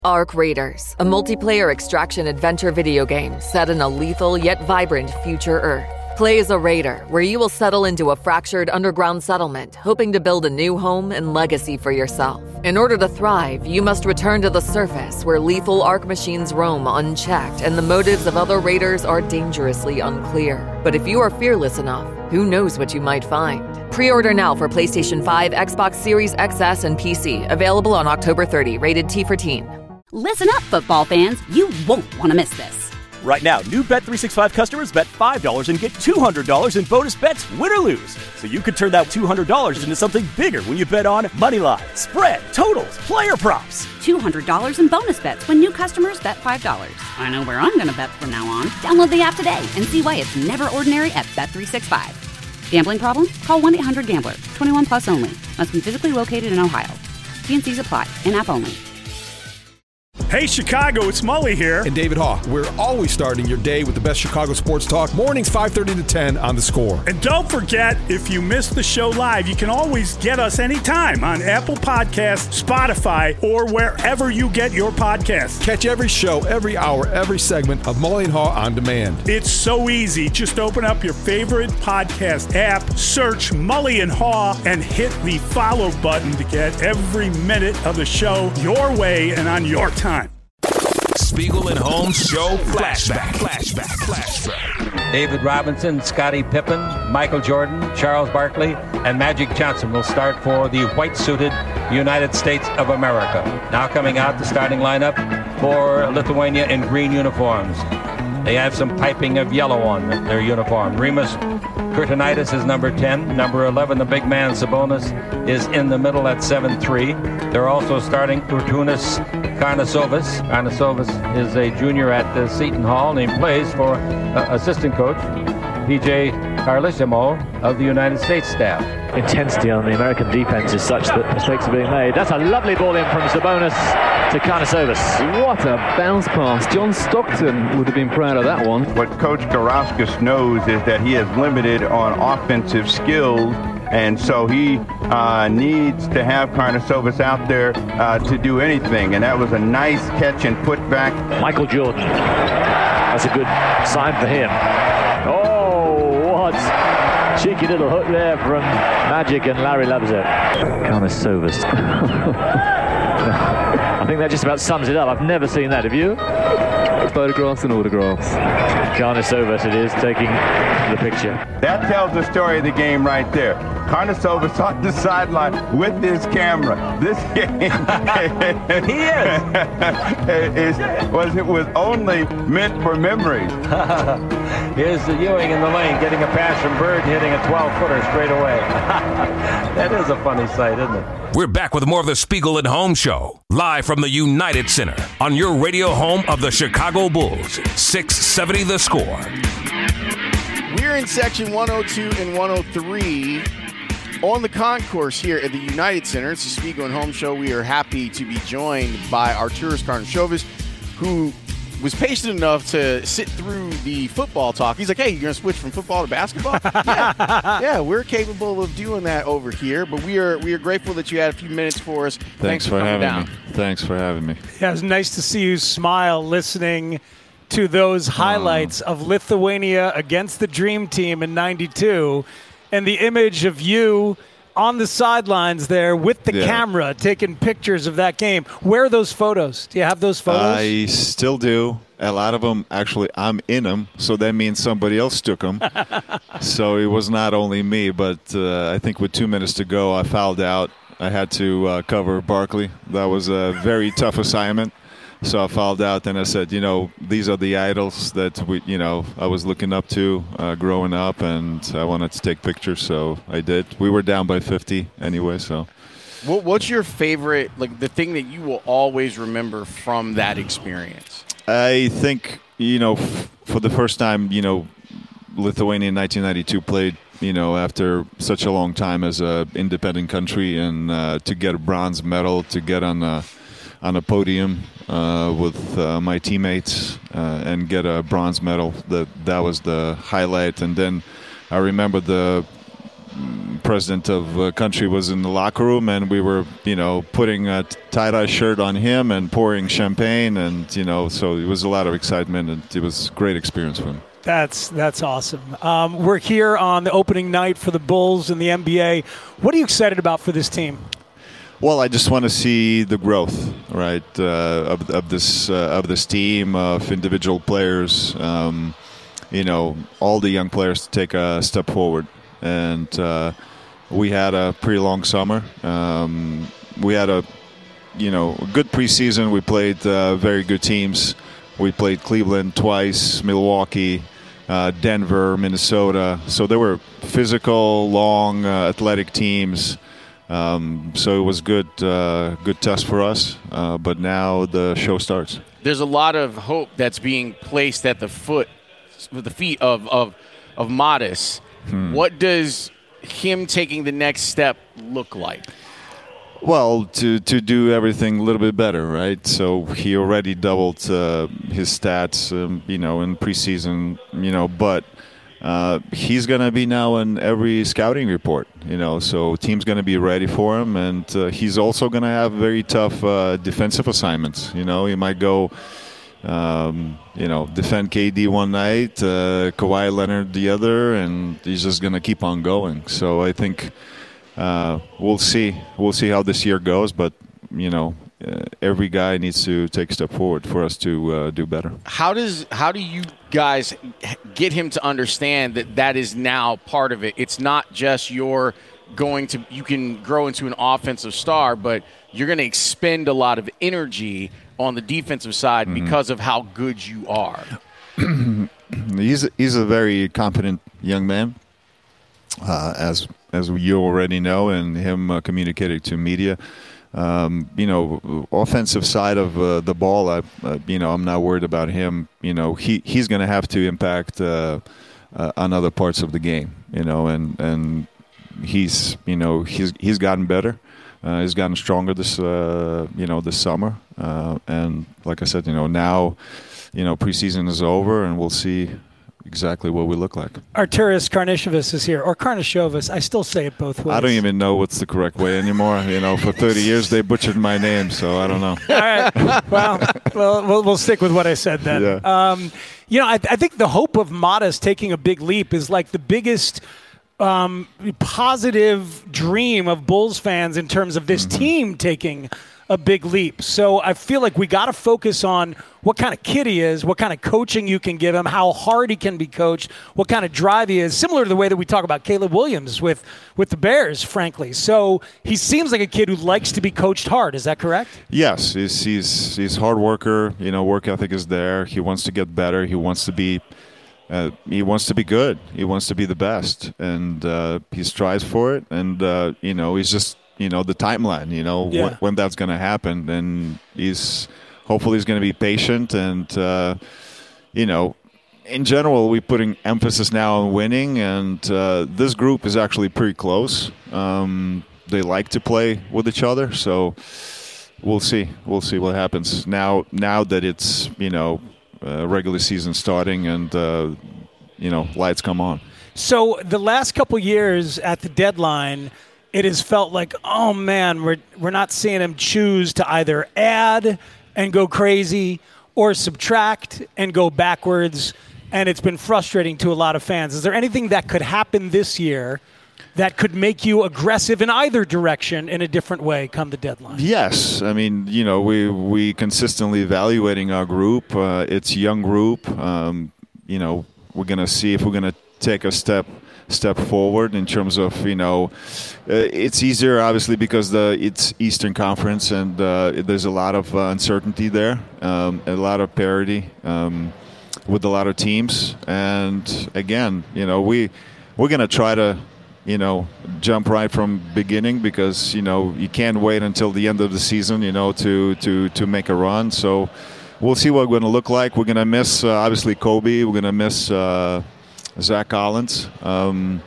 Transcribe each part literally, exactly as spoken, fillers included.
Arc Raiders, a multiplayer extraction adventure video game set in a lethal yet vibrant future Earth. Play as a raider, where you will settle into a fractured underground settlement, hoping to build a new home and legacy for yourself. In order to thrive, you must return to the surface, where lethal Arc machines roam unchecked, and the motives of other raiders are dangerously unclear. But if you are fearless enough, who knows what you might find? Pre-order now for PlayStation five, Xbox Series X S, and P C. Available on October thirtieth. Rated T for teen. Listen up, football fans. You won't want to miss this. Right now, new Bet three sixty-five customers bet five dollars and get two hundred dollars in bonus bets, win or lose. So you could turn that two hundred dollars into something bigger when you bet on money line, spread, totals, player props. two hundred dollars in bonus bets when new customers bet five dollars. I know where I'm going to bet from now on. Download the app today and see why it's never ordinary at Bet three sixty-five. Gambling problem? Call one eight hundred gambler. twenty-one plus only. Must be physically located in Ohio. T and C's apply. In-app only. Hey, Chicago, it's Mully here. And David Haugh. We're always starting your day with the best Chicago sports talk. Mornings five thirty to ten on The Score. And don't forget, if you missed the show live, you can always get us anytime on Apple Podcasts, Spotify, or wherever you get your podcasts. Catch every show, every hour, every segment of Mully and Haugh on demand. It's so easy. Just open up your favorite podcast app, search Mully and Haugh, and hit the follow button to get every minute of the show your way and on your time. Spiegel and Holmes Show Flashback. Flashback. Flashback. David Robinson, Scottie Pippen, Michael Jordan, Charles Barkley, and Magic Johnson will start for the white-suited United States of America. Now coming out, the starting lineup for Lithuania in green uniforms. They have some piping of yellow on their uniform. Rimas Kurtinaitis is number ten. Number eleven, the big man Sabonis, is in the middle at seven three. They're also starting Urtunas Karnasovas. Karnasovas is a junior at uh, Seton Hall, and he plays for uh, assistant coach P J Carlesimo of the United States staff. Intensity on the American defense is such that mistakes are being made. That's a lovely ball in from Sabonis to Karnasovas. What a bounce pass. John Stockton would have been proud of that one. What Coach Garauskas knows is that he is limited on offensive skills, and so he uh, needs to have Karnasovas out there uh, to do anything. And that was a nice catch and put back. Michael Jordan. That's a good sign for him. Oh, what cheeky little hook there from Magic, and Larry loves it. Karnasovas. I think that just about sums it up. I've never seen that. Have you? Photographs and autographs. Karnasovas it is taking the picture. That tells the story of the game right there. Karnasovas on the sideline with his camera. This game he is. is was it was only meant for memories. Here's the Ewing in the lane getting a pass from Bird, hitting a twelve-footer straight away. That is a funny sight, isn't it? We're back with more of the Spiegel and Holmes Show, live from the United Center on your radio home of the Chicago Bulls, six seventy The Score. We're in section one oh two and one oh three on the concourse here at the United Center. It's the Spiegel and Holmes Show. We are happy to be joined by Arturas Karnisovas, who was patient enough to sit through the football talk. He's like, hey, you're going to switch from football to basketball? yeah. yeah, we're capable of doing that over here, but we are we are grateful that you had a few minutes for us. Thanks, Thanks for, for having down. me. Thanks for having me. Yeah, it was nice to see you smile listening to those highlights uh, of Lithuania against the Dream Team in ninety-two, and the image of you on the sidelines there with the yeah. camera taking pictures of that game. Where are those photos? Do you have those photos? I still do. A lot of them, actually, I'm in them, so that means somebody else took them. So it was not only me, but uh, I think with two minutes to go, I fouled out. I had to uh, cover Barkley. That was a very tough assignment. So I fouled out, and I said, you know, these are the idols that we, you know, I was looking up to uh, growing up, and I wanted to take pictures, so I did. We were down by fifty anyway, so. What, what's your favorite, like the thing that you will always remember from that experience? I think, you know, f- for the first time, you know, Lithuania in nineteen ninety-two played, you know, after such a long time as an independent country, and uh, to get a bronze medal, to get on a, on a podium uh, with uh, my teammates uh, and get a bronze medal, that that was the highlight. And then I remember the president of the country was in the locker room, and we were, you know, putting a tie-dye shirt on him and pouring champagne, and, you know, so it was a lot of excitement, and it was a great experience for him. That's that's awesome. Um, we're here on the opening night for the Bulls in the N B A. What are you excited about for this team? Well, I just want to see the growth, right, uh, of, of this uh, of this team, of individual players. Um, you know, all the young players to take a step forward. And uh, we had a pretty long summer. Um, we had a, you know, good preseason. We played uh, very good teams. We played Cleveland twice, Milwaukee, uh, Denver, Minnesota. So they were physical, long, uh, athletic teams. Um, so it was good, uh, good test for us. Uh, but now the show starts. There's a lot of hope that's being placed at the foot, with the feet of of, of Modest. Hmm. What does him taking the next step look like? Well, to, to do everything a little bit better, right? So he already doubled uh, his stats, um, you know, in preseason, you know, but uh, he's going to be now in every scouting report, you know, so team's going to be ready for him, and uh, he's also going to have very tough uh, defensive assignments. You know, he might go, um, you know, defend K D one night, uh, Kawhi Leonard the other, and he's just going to keep on going. So I think uh, we'll see. We'll see how this year goes, but, you know, uh, every guy needs to take a step forward for us to uh, do better. How does how do you guys get him to understand that that is now part of it? It's not just you're going to you can grow into an offensive star, but you're going to expend a lot of energy on the defensive side mm-hmm. because of how good you are. he's he's a very confident young man, uh, as as you already know, and him uh, communicating to media. Um, you know, offensive side of uh, the ball, I, uh, you know, I'm not worried about him. You know, he, he's going to have to impact uh, uh, on other parts of the game. You know, and and he's you know he's he's gotten better. Uh, he's gotten stronger this uh, you know this summer. Uh, and like I said, you know now, you know preseason is over, and we'll see exactly what we look like. Arturas Karnisovas is here, or Karnisovas. I still say it both ways. I don't even know what's the correct way anymore. You know, for thirty years they butchered my name, so I don't know. All right. Well, well, we'll, we'll stick with what I said then. Yeah. Um, you know, I, I think the hope of Modest taking a big leap is like the biggest um, positive dream of Bulls fans in terms of this mm-hmm. team taking a big leap. So I feel like we got to focus on what kind of kid he is, what kind of coaching you can give him, how hard he can be coached, what kind of drive he is, similar to the way that we talk about Caleb Williams with, with the Bears, frankly. So he seems like a kid who likes to be coached hard. Is that correct? Yes. He's, he's, he's a hard worker. You know, work ethic is there. He wants to get better. He wants to be uh, he wants to be good. He wants to be the best. And uh, he strives for it. And, uh, you know, he's just, you know, the timeline, you know, yeah. when, when that's going to happen. And he's hopefully he's going to be patient. And, uh, you know, in general, we're putting emphasis now on winning. And uh, this group is actually pretty close. Um, they like to play with each other. So we'll see. We'll see what happens now, now that it's, you know, uh, regular season starting and, uh, you know, lights come on. So the last couple years at the deadline, it has felt like, oh, man, we're we're not seeing him choose to either add and go crazy or subtract and go backwards, and it's been frustrating to a lot of fans. Is there anything that could happen this year that could make you aggressive in either direction in a different way come the deadline? Yes. I mean, you know, we, we consistently evaluating our group. Uh, it's a young group. Um, you know, we're going to see if we're going to take a step step forward in terms of, you know, uh, it's easier obviously because the it's Eastern Conference and uh, there's a lot of uh, uncertainty there, um, a lot of parity um, with a lot of teams. And again, you know, we we're gonna try to, you know, jump right from beginning because, you know, you can't wait until the end of the season, you know, to to to make a run. So we'll see what we're gonna look like. We're gonna miss uh, obviously Kobe. We're gonna miss Uh, Zach Collins, um,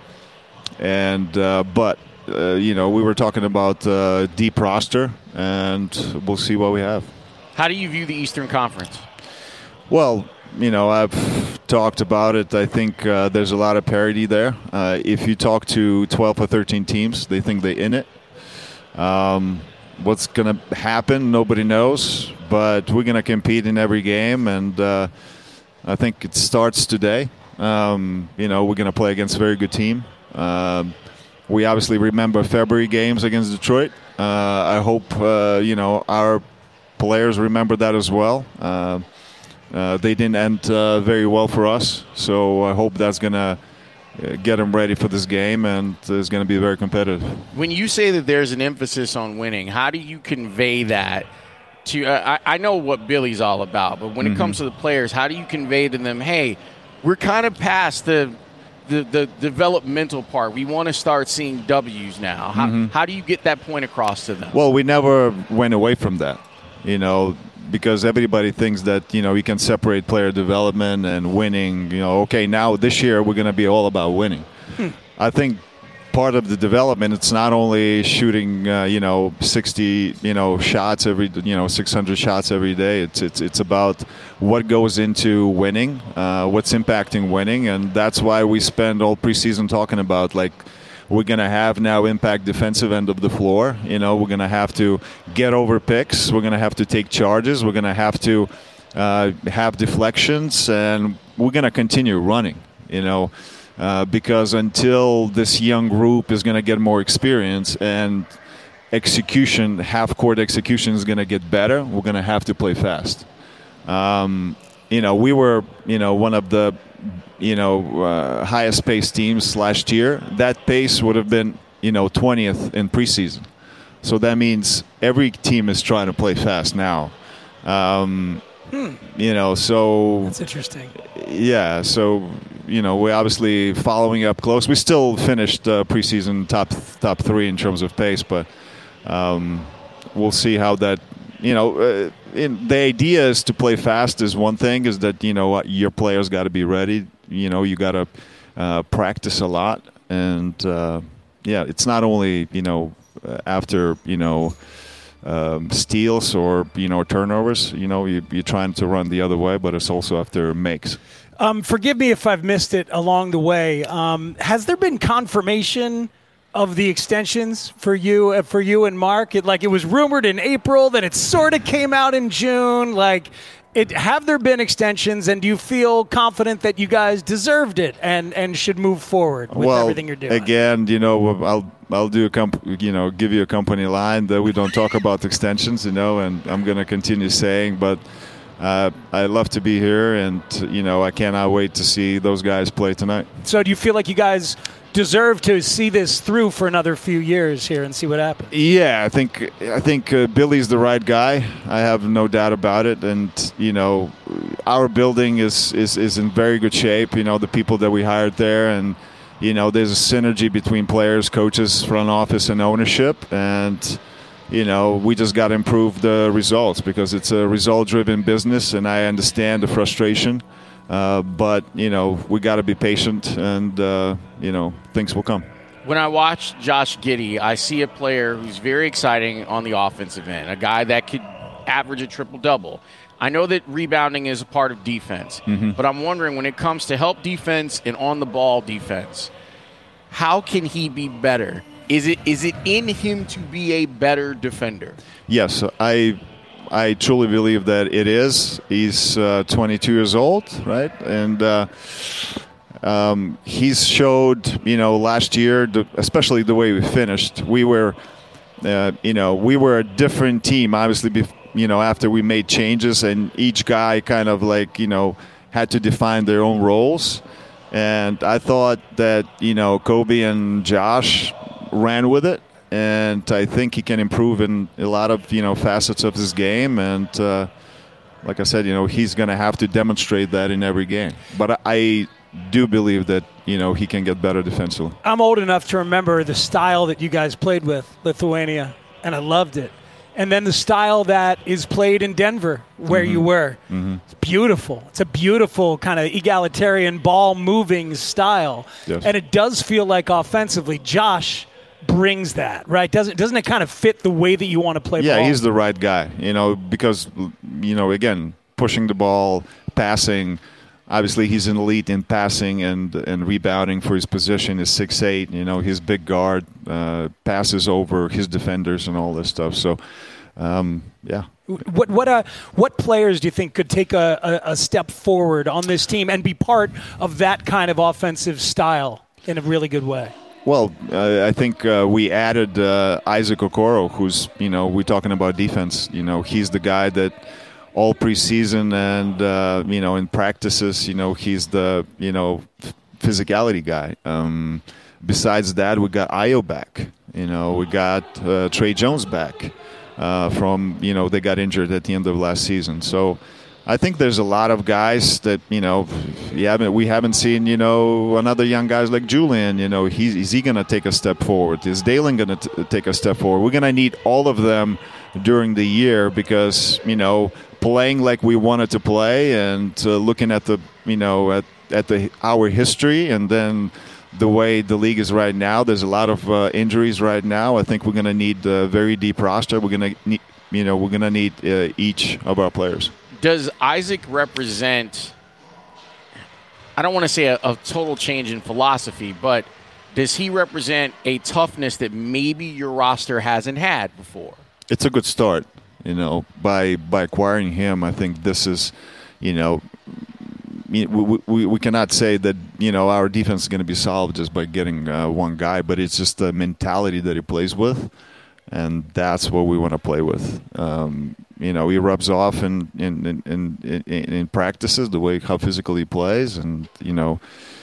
and uh, but uh, you know we were talking about uh, deep roster, and we'll see what we have. How do you view the Eastern Conference? Well, you know I've talked about it. I think uh, there's a lot of parity there. Uh, if you talk to twelve or thirteen teams, they think they're in it. Um, what's going to happen, nobody knows. But we're going to compete in every game, and uh, I think it starts today. Um, you know, we're going to play against a very good team. Uh, we obviously remember February games against Detroit. Uh, I hope, uh, you know, our players remember that as well. Uh, uh, they didn't end uh, very well for us, so I hope that's going to get them ready for this game, and it's going to be very competitive. When you say that there's an emphasis on winning, how do you convey that to uh, – I, I know what Billy's all about, but when mm-hmm. it comes to the players, how do you convey to them, hey, we're kind of past the the, the developmental part. We want to start seeing W's now. How, mm-hmm. how do you get that point across to them? Well, we never went away from that, you know, because everybody thinks that, you know, you can separate player development and winning. You know, okay, now this year we're going to be all about winning. Hmm. I think part of the development, it's not only shooting, uh, you know, sixty, you know, shots every, you know, six hundred shots every day. It's it's it's about what goes into winning, uh, what's impacting winning, and that's why we spend all preseason talking about, like, we're going to have now impact defensive end of the floor. You know, we're going to have to get over picks. We're going to have to take charges. We're going to have to uh, have deflections, and we're going to continue running, you know, uh, because until this young group is going to get more experience and execution, half-court execution is going to get better, we're going to have to play fast. Um, you know, we were, you know, one of the you know, uh, highest paced teams last year. That pace would have been, you know, twentieth in preseason. So that means every team is trying to play fast now. Um, hmm. You know, so that's interesting. Yeah, so you know, we're obviously following up close. We still finished uh, preseason top top three in terms of pace, but um, we'll see how that. You know, uh, in, the idea is to play fast is one thing, is that, you know, your players got to be ready. You know, you got to uh, practice a lot. And, uh, yeah, it's not only, you know, after, you know, um, steals or, you know, turnovers, you know, you, you're trying to run the other way, but it's also after makes. Um, forgive me if I've missed it along the way. Um, has there been confirmation of the extensions for you, uh, for you and Mark? It, like, it was rumored in April, then it sort of came out in June. Like, it, have there been extensions, and do you feel confident that you guys deserved it and, and should move forward with well, everything you're doing? Again, you know, I'll I'll do a comp- you know give you a company line that we don't talk about extensions, you know, and I'm going to continue saying, but uh, I love to be here, and you know, I cannot wait to see those guys play tonight. So, do you feel like you guys deserve to see this through for another few years here and see what happens? Yeah, I think I think uh, Billy's the right guy. I have no doubt about it. And you know, our building is, is is in very good shape. You know, the people that we hired there, and you know, there's a synergy between players, coaches, front office, and ownership. And you know, we just got to improve the results, because it's a result-driven business, and I understand the frustration. Uh, but, you know, we got to be patient, and, uh, you know, things will come. When I watch Josh Giddey, I see a player who's very exciting on the offensive end, a guy that could average a triple-double. I know that rebounding is a part of defense, mm-hmm. but I'm wondering, when it comes to help defense and on-the-ball defense, how can he be better? Is it is it in him to be a better defender? Yes, I I truly believe that it is. He's uh, twenty-two years old, right? And uh, um, he's showed, you know, last year, the, especially the way we finished, we were, uh, you know, we were a different team, obviously, bef- you know, after we made changes, and each guy kind of like, you know, had to define their own roles. And I thought that, you know, Kobe and Josh ran with it, and I think he can improve in a lot of, you know, facets of his game. And uh, like I said, you know, he's going to have to demonstrate that in every game. But I do believe that, you know, he can get better defensively. I'm old enough to remember the style that you guys played with, Lithuania, and I loved it. And then the style that is played in Denver, where mm-hmm. you were. Mm-hmm. It's beautiful. It's a beautiful kind of egalitarian ball-moving style. Yes. And it does feel like offensively, Josh brings that, right? Doesn't doesn't it kind of fit the way that you want to play yeah, ball? Yeah, he's the right guy, you know, because, you know, again, pushing the ball, passing, obviously he's an elite in passing and and rebounding for his position. He's six eight, you know, he's big guard, uh, passes over his defenders and all this stuff. So, um, yeah. What what uh, what players do you think could take a, a, a step forward on this team and be part of that kind of offensive style in a really good way? Well, uh, I think uh, we added uh, Isaac Okoro, who's, you know, we're talking about defense. You know, he's the guy that all preseason and, uh, you know, in practices, you know, he's the, you know, physicality guy. Um, besides that, we got Ayo back. You know, we got uh, Trey Jones back. Uh, from, you know, they got injured at the end of last season. So I think there's a lot of guys that, you know, you haven't, we haven't seen, you know, another young guys like Julian, you know, he's, is he going to take a step forward? Is Dalen going to take a step forward? We're going to need all of them during the year because, you know, playing like we wanted to play and uh, looking at the, you know, at, at the our history and then the way the league is right now, there's a lot of uh, injuries right now. I think we're going to need a very deep roster. We're going to need, you know, we're going to need uh, each of our players. Does Isaac represent, I don't want to say a, a total change in philosophy, but does he represent a toughness that maybe your roster hasn't had before? It's a good start, you know, by by acquiring him. I think this is, you know, We, we, we cannot say that, you know, our defense is going to be solved just by getting uh, one guy, but it's just the mentality that he plays with, and that's what we want to play with. Um, you know, he rubs off in in, in, in, in in practices, the way how physically he plays, and, you know,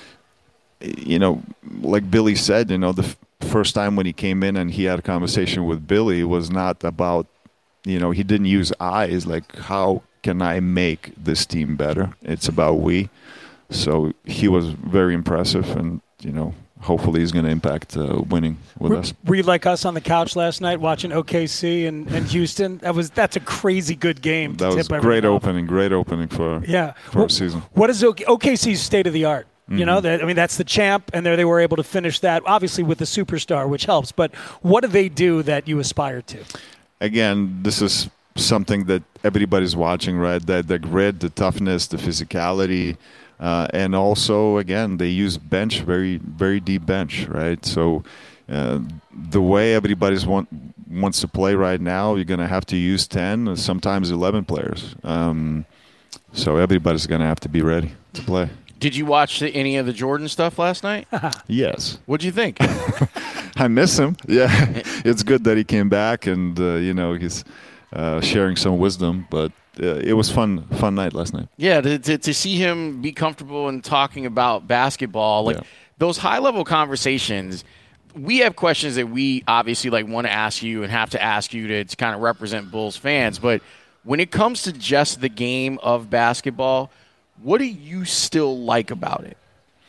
you know, like Billy said, you know, the f- first time when he came in and he had a conversation with Billy, it was not about, you know, he didn't use eyes, like how can I make this team better? It's about we. So he was very impressive, and, you know, hopefully he's going to impact uh, winning with were, us. Were you like us on the couch last night watching O K C and, and Houston? That was that's a crazy good game. To that was tip great off. opening, great opening for yeah for well, a season. What is O K C's state of the art? Mm-hmm. You know, that, I mean, that's the champ, and there they were able to finish that, obviously with the superstar, which helps. But what do they do that you aspire to? Again, this is something that everybody's watching, right? The, the grit, the toughness, the physicality, uh, and also, again, they use bench, very, very deep bench, right? So uh, the way everybody's want, wants to play right now, you're going to have to use ten, sometimes eleven players. Um, so everybody's going to have to be ready to play. Did you watch the, any of the Jordan stuff last night? Yes. What'd you think? I miss him. Yeah, it's good that he came back, and, uh, you know, he's – Uh, sharing some wisdom, but uh, it was fun, fun night last night. Yeah, to, to, to see him be comfortable in talking about basketball, like yeah. those high-level conversations. We have questions that we obviously like want to ask you and have to ask you to, to kind of represent Bulls fans. But when it comes to just the game of basketball, what do you still like about it?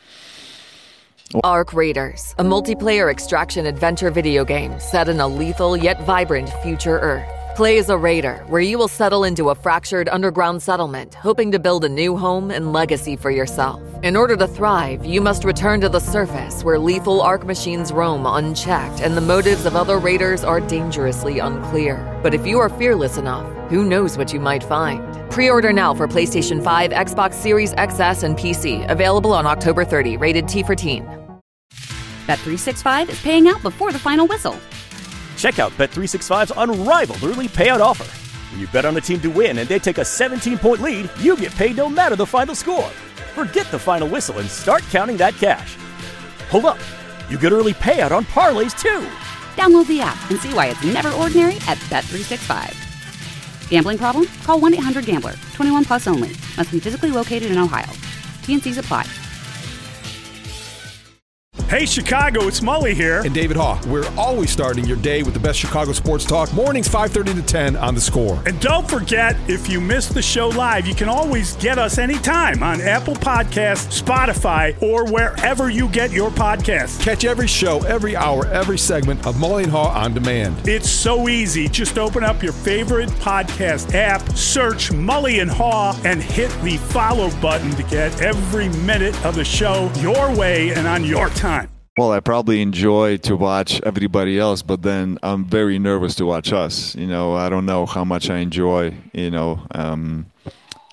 Arc Raiders, a multiplayer extraction adventure video game set in a lethal yet vibrant future Earth. Play as a raider, where you will settle into a fractured underground settlement, hoping to build a new home and legacy for yourself. In order to thrive, you must return to the surface, where lethal Arc machines roam unchecked and the motives of other raiders are dangerously unclear. But if you are fearless enough, who knows what you might find? Pre-order now for PlayStation five, Xbox Series X S, and P C. Available on October thirtieth, rated T for teen. Bet three sixty-five is paying out before the final whistle. Check out Bet three sixty-five's unrivaled early payout offer. When you bet on a team to win and they take a seventeen-point lead, you get paid no matter the final score. Forget the final whistle and start counting that cash. Hold up. You get early payout on parlays, too. Download the app and see why it's never ordinary at Bet three sixty-five. Gambling problem? Call one eight hundred gambler. twenty-one plus only. Must be physically located in Ohio. T N Cs apply. Hey, Chicago, it's Mully here. And David Haugh. We're always starting your day with the best Chicago sports talk. Mornings five thirty to ten on The Score. And don't forget, if you missed the show live, you can always get us anytime on Apple Podcasts, Spotify, or wherever you get your podcasts. Catch every show, every hour, every segment of Mully and Haugh on demand. It's so easy. Just open up your favorite podcast app, search Mully and Haugh, and hit the follow button to get every minute of the show your way and on your time. Well, I probably enjoy to watch everybody else, but then I'm very nervous to watch us. You know, I don't know how much I enjoy, you know, um,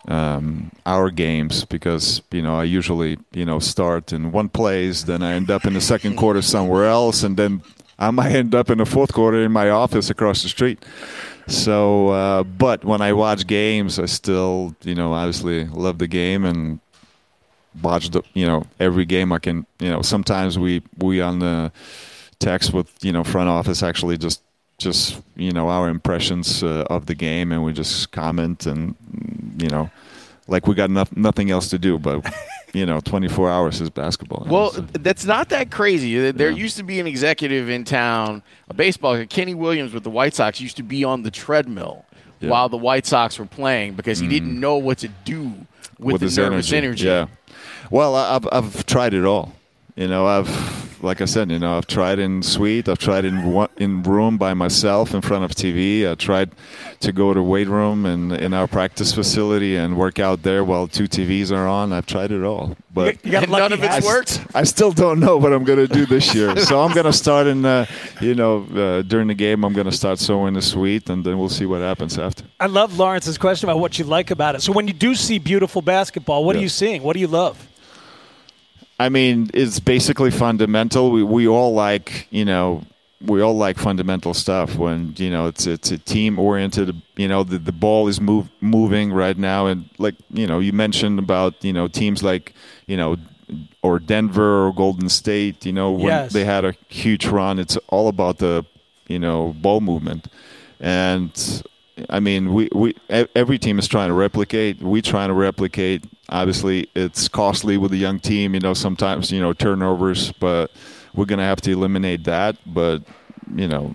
um, our games because, you know, I usually, you know, start in one place, then I end up in the second quarter somewhere else, and then I might end up in the fourth quarter in my office across the street. So, uh, but when I watch games, I still, you know, obviously love the game and watch the, you know, every game I can, you know, sometimes we, we on the text with, you know, front office actually just, just, you know, our impressions uh, of the game, and we just comment and, you know, like we got no- nothing else to do, but, you know, twenty-four hours is basketball. Well, so. That's not that crazy. There Yeah. used to be an executive in town, a baseball, Kenny Williams with the White Sox used to be on the treadmill Yeah. while the White Sox were playing because he Mm. didn't know what to do with, with the his nervous energy. Yeah. Well, I- I've I've tried it all. You know, I've like I said, you know, I've tried in suite, I've tried in one, in room by myself in front of T V. I tried to go to weight room and in our practice facility and work out there while two T Vs are on. I've tried it all, but You got And none of it's I, worked? st- I still don't know what I'm going to do this year. So I'm going to start in, uh, you know, uh, during the game, I'm going to start so in the suite, and then we'll see what happens after. I love Lawrence's question about what you like about it. So when you do see beautiful basketball, what Yeah. are you seeing? What do you love? I mean, it's basically fundamental. We we all like, you know, we all like fundamental stuff when, you know, it's it's a team oriented, you know, the, the ball is move, moving right now. And like, you know, you mentioned about, you know, teams like, you know, or Denver or Golden State, you know, when Yes. they had a huge run, it's all about the, you know, ball movement. And I mean, we, we every team is trying to replicate. We trying to replicate. Obviously, it's costly with a young team. You know, sometimes, you know, turnovers, but we're going to have to eliminate that. But, you know,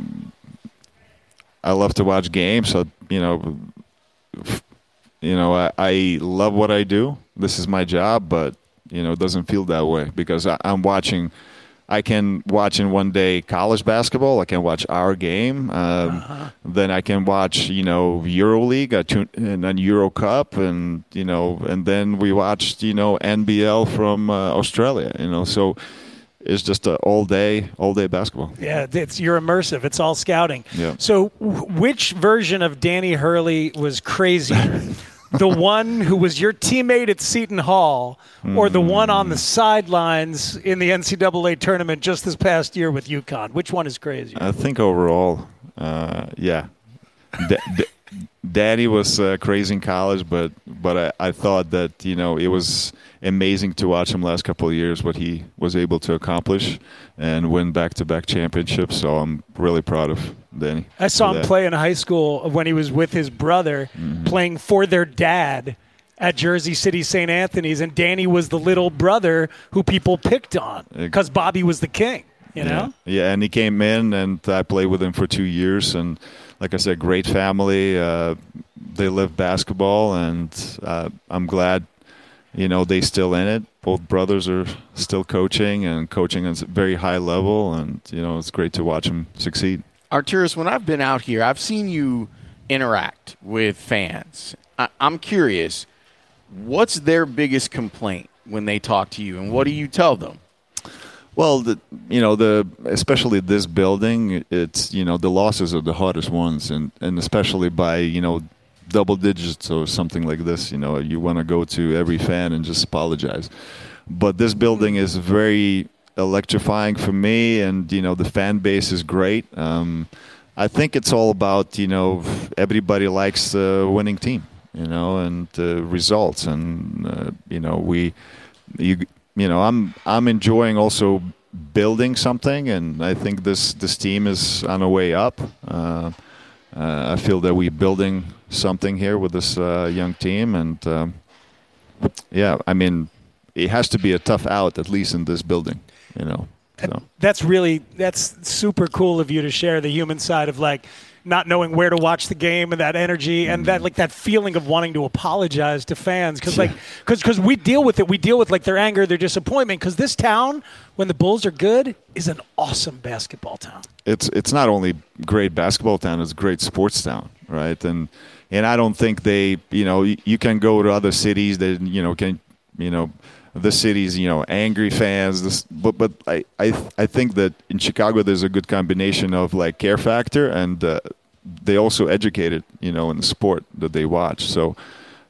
I love to watch games. So, you know, you know, I, I love what I do. This is my job, but, you know, it doesn't feel that way because I, I'm watching – I can watch in one day college basketball. I can watch our game. Um, Uh-huh. Then I can watch, you know, EuroLeague I tune, and then Euro Cup, and you know, and then we watched, you know, N B L from uh, Australia. You know, so it's just a all day, all day basketball. Yeah, it's you're immersive. It's all scouting. Yeah. So w- which version of Danny Hurley was crazier? The one who was your teammate at Seton Hall, or the one on the sidelines in the N C double A tournament just this past year with UConn? Which one is crazier? I think overall, uh, yeah, D- D- Daddy was uh, crazy in college, but but I, I thought that, you know, it was amazing to watch him last couple of years what he was able to accomplish and win back-to-back championships. So I'm really proud of Danny. I saw for him that. play in high school when he was with his brother playing for their dad at Jersey City Saint Anthony's, and Danny was the little brother who people picked on because Bobby was the king, you know? Yeah. yeah, and he came in, and I played with him for two years. And like I said, great family. Uh, they live basketball, and uh, I'm glad, you know, they still in it. Both brothers are still coaching and coaching at a very high level, and, you know, it's great to watch them succeed. Arturas, when I've been out here, I've seen you interact with fans. I- I'm curious, what's their biggest complaint when they talk to you, and what do you tell them? Well, the, you know, the especially this building, it's, you know, the losses are the hardest ones, and, and especially by, you know, double digits or something like this, you know, you want to go to every fan and just apologize. But this building is very electrifying for me, and, you know, the fan base is great. Um, I think it's all about, you know, everybody likes the winning team, you know, and uh, results. And, uh, you know, we, you, you know, I'm I'm enjoying also building something, and I think this, this team is on a way up. Uh, uh, I feel that we're building something here with this uh, young team, and um, yeah, I mean, it has to be a tough out, at least in this building, you know. So. That's really that's super cool of you to share the human side of, like, not knowing where to watch the game and that energy and that, like, that feeling of wanting to apologize to fans because like because because we deal with it we deal with like their anger, their disappointment, because this town, when the Bulls are good, is an awesome basketball town. It's it's not only great basketball town, it's a great sports town, right? And and I don't think they, you know, you, you can go to other cities that, you know, can, you know, the city's, you know, angry fans. This, but but I, I I think that in Chicago there's a good combination of, like, care factor, and uh, they also educated, you know, in the sport that they watch. So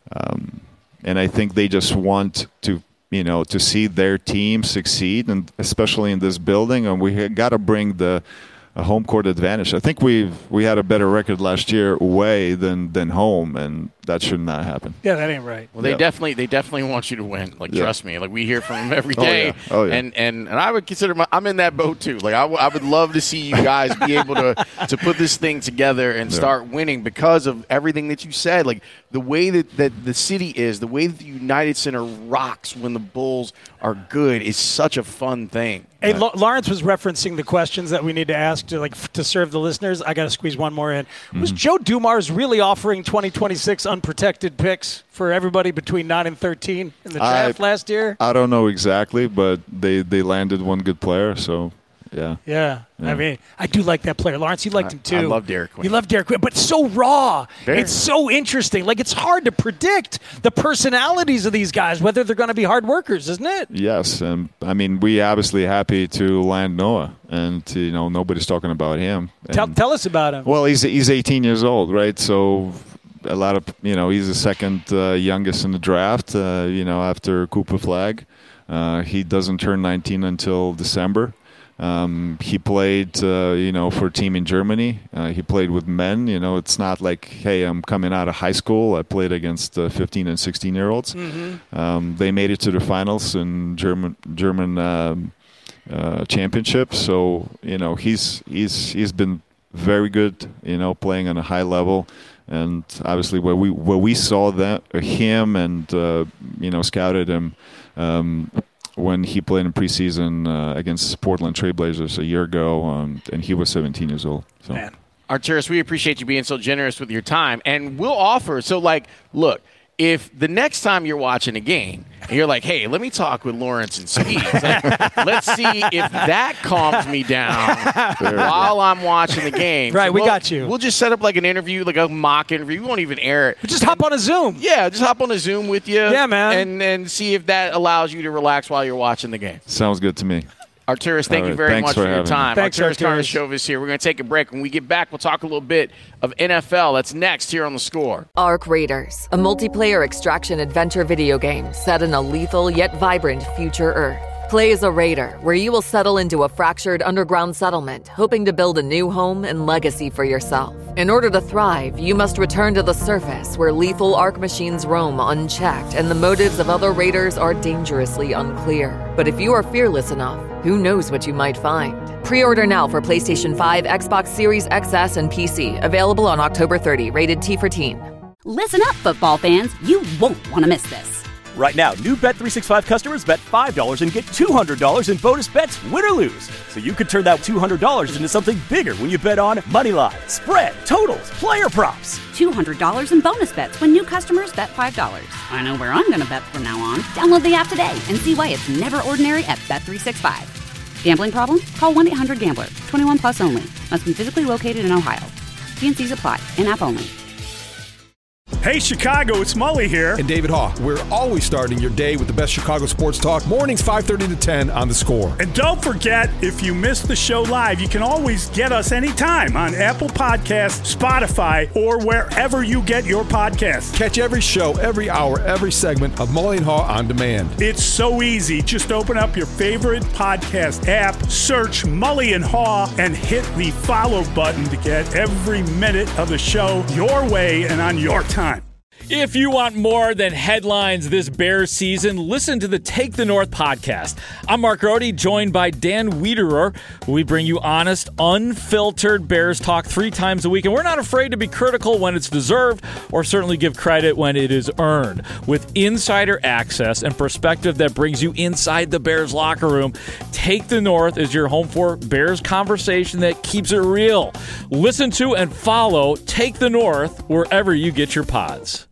Um, and I think they just want to, you know, to see their team succeed, and especially in this building. And we got to bring the a home court advantage. I think we we had a better record last year away than than home, and that should not happen. Yeah, that ain't right. Well, they yeah. definitely they definitely want you to win. Like, yeah. trust me. Like, we hear from them every day. Oh, yeah. Oh, yeah. And, and and I would consider my, I'm in that boat too. Like, I, w- I would love to see you guys be able to to put this thing together and yeah. start winning because of everything that you said. Like, the way that, that the city is, the way that the United Center rocks when the Bulls are good is such a fun thing. Hey, L- Lawrence was referencing the questions that we need to ask to like f- to serve the listeners. I got to squeeze one more in. Mm-hmm. Was Joe Dumars really offering twenty twenty-six unprotected picks for everybody between nine and thirteen in the draft I, last year? I don't know exactly, but they, they landed one good player, so yeah. yeah. Yeah. I mean, I do like that player. Lawrence, you liked him too. I love Derek Quinn. You love Derek Quinn, but so raw. Very. It's so interesting. Like, it's hard to predict the personalities of these guys, whether they're going to be hard workers, isn't it? Yes, and I mean, we obviously happy to land Noah, and you know nobody's talking about him. Tell, And, tell us about him. well, he's he's eighteen years old, right? So a lot of you know he's the second uh, youngest in the draft. Uh, you know, after Cooper Flag, uh, he doesn't turn nineteen until December. Um, he played, uh, you know, for a team in Germany. Uh, he played with men. You know, it's not like, hey, I'm coming out of high school. I played against uh, fifteen and sixteen year olds. Mm-hmm. Um, they made it to the finals in German German um, uh, championship. So you know, he's he's he's been very good. You know, playing on a high level. And obviously, where we where we saw that him and uh, you know scouted him. Um, when he played in preseason uh, against Portland Trailblazers a year ago, um, and he was seventeen years old. So. Man. Arturas, we appreciate you being so generous with your time. And we'll offer, so, like, look, if the next time you're watching a game, and you're like, hey, let me talk with Lawrence and Speed. Like, let's see if that calms me down while I'm watching the game. Right, so we we'll, got you. We'll just set up like an interview, like a mock interview. We won't even air it. Just hop on a Zoom. Yeah, just hop on a Zoom with you. Yeah, man. And, and see if that allows you to relax while you're watching the game. Sounds good to me. Arturas, thank All you right, very thanks much for for, your having time. me. Thanks, Arturas Arturas. Karnisovas here. We're going to take a break. When we get back, we'll talk a little bit of N F L. That's next here on The Score. Arc Raiders, a multiplayer extraction adventure video game set in a lethal yet vibrant future Earth. Play as a raider, where you will settle into a fractured underground settlement, hoping to build a new home and legacy for yourself. In order to thrive, you must return to the surface, where lethal Arc machines roam unchecked, and the motives of other raiders are dangerously unclear. But if you are fearless enough, who knows what you might find? Pre-order now for PlayStation five, Xbox Series X S, and P C. Available on October thirtieth. Rated T for teen. Listen up, football fans. You won't want to miss this. Right now, new Bet three sixty-five customers bet five dollars and get two hundred dollars in bonus bets, win or lose. So you could turn that two hundred dollars into something bigger when you bet on money line, spread, totals, player props. two hundred dollars in bonus bets when new customers bet five dollars. I know where I'm going to bet from now on. Download the app today and see why it's never ordinary at Bet three sixty-five. Gambling problem? Call one eight hundred gambler. twenty-one plus only. Must be physically located in Ohio. T and C's apply. In-app only. Hey, Chicago, it's Mully here. And David Haugh. We're always starting your day with the best Chicago sports talk. Mornings five thirty to ten on The Score. And don't forget, if you missed the show live, you can always get us anytime on Apple Podcasts, Spotify, or wherever you get your podcasts. Catch every show, every hour, every segment of Mully and Haugh on demand. It's so easy. Just open up your favorite podcast app, search Mully and Haugh, and hit the follow button to get every minute of the show your way and on your time. If you want more than headlines this Bears season, listen to the Take the North podcast. I'm Mark Rohde, joined by Dan Wiederer. We bring you honest, unfiltered Bears talk three times a week, and we're not afraid to be critical when it's deserved, or certainly give credit when it is earned. With insider access and perspective that brings you inside the Bears locker room, Take the North is your home for Bears conversation that keeps it real. Listen to and follow Take the North wherever you get your pods.